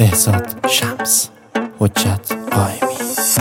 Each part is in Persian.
بهزاد شمس، حجت قائمی.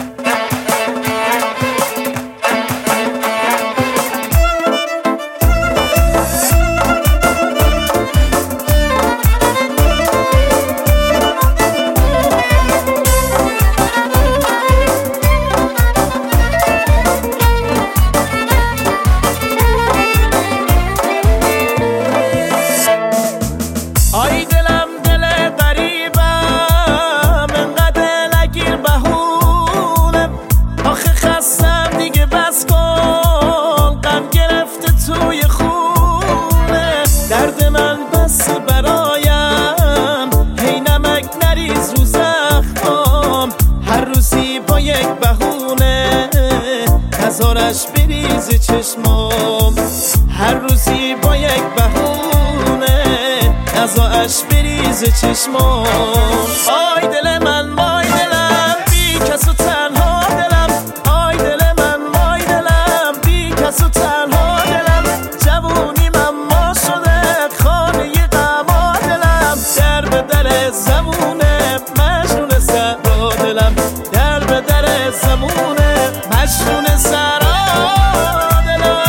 آی دلم دل غریبم، انقدر نگیر بهونم، آخه خستم دیگه بس کن، غم گرفته توی خونه، درد من بس برایم، هی نمک نریز رو زخمام، هر روزی با یک بهونه نزارش بریز چشمام، هر روزی با یک بهونه نزاش بریز چشمام. آی دل من وای دلم، بی کس و تنها دلم، آی دل من وای دلم، بی کس و تنها دلم، جوونی من ما شده خانه غما دلم، در به در زمونه مجنون صحرا دلم، در به در زمونه مجنون صحرا دلم.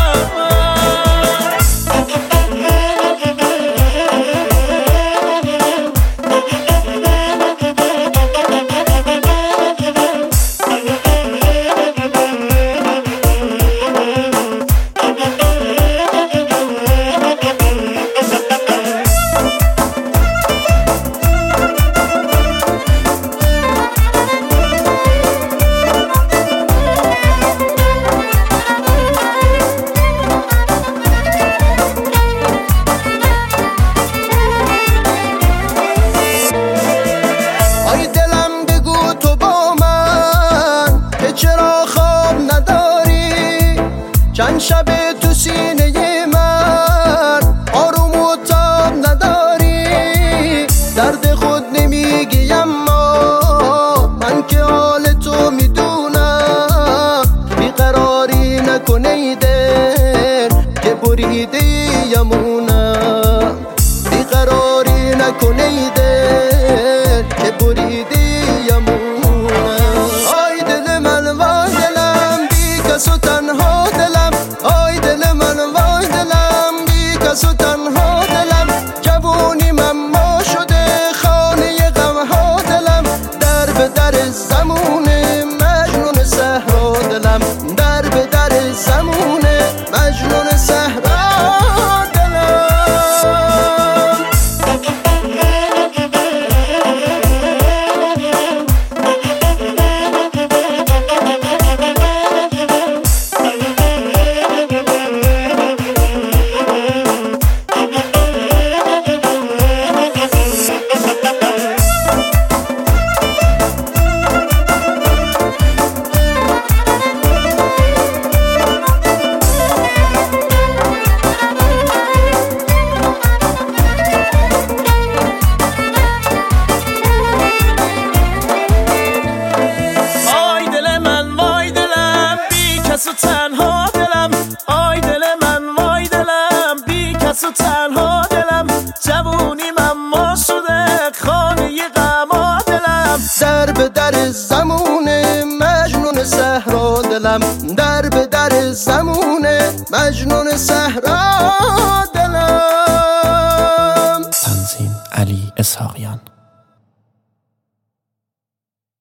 چند شب تو سینه من آروم و تاب نداری، درد خود نمیگی اما من که حال تو میدونم، بیقراری نکنه ای دل که بریده یمونم، بیقراری نکنه ای دل که بریده یمونم. آی دل من وای دلم، بی کس و تنها دلم، آی دل من وای دلم، بی کس و تنها دلم، جوونی من ما شده خانه غمها دلم، در به در زمونه مجنون صحرا دلم، در به در زمونه مجنون صحرا دلم. تنها دلم، آی دل من وای دلم، بی کس و تنها دلم، جوونی من ما شده خانه غما دلم، در به در زمونه مجنون صحرا دلم، در به در زمونه مجنون صحرا